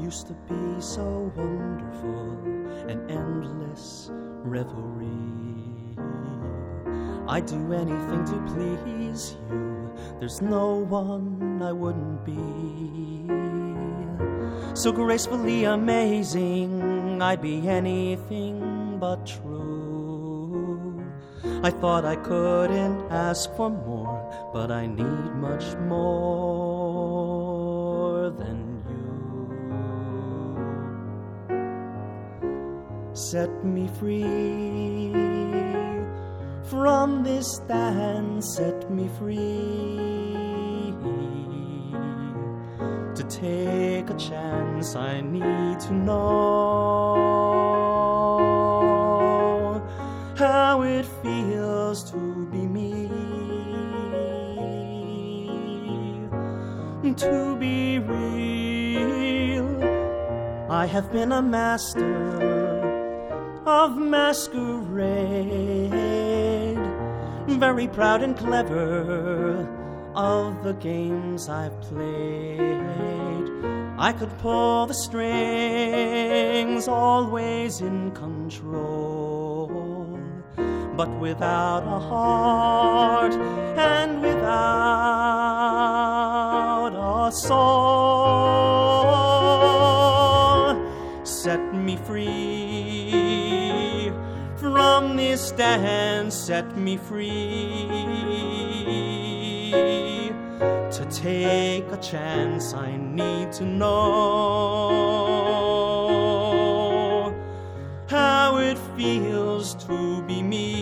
used to be so wonderful, an endless revelry. I'd do anything to please you, there's no one I wouldn't be. So gracefully amazing, I'd be anything but true. I thought I couldn't ask for more, but I need much more than you. Set me free from this dance, set me free to take a chance. I need to know how it feels to be me, to be real. I have been a master of masquerade, very proud and clever of the games I've played. I could pull the strings, always in control, but without a heart and without a soul. Set me free from this dance, set me free to take a chance. I need to know how it feels to be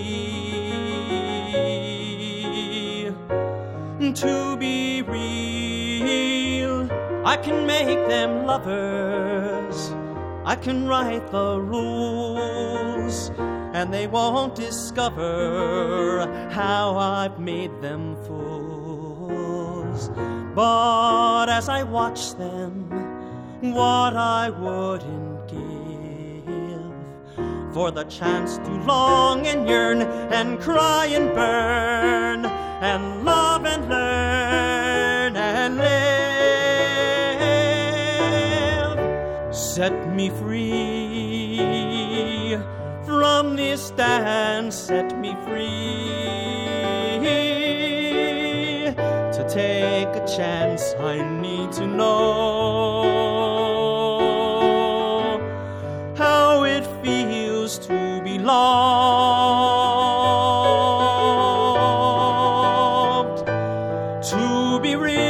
me, to be real. I can make them lovers, I can write the rules, and they won't discover how I've made them fools. But as I watch them, what I wouldn't give for the chance to long and yearn and cry and burn and love and learn and live. Set me free from this dance, set me free to take a chance. I need to know how it feels to be loved, to be real.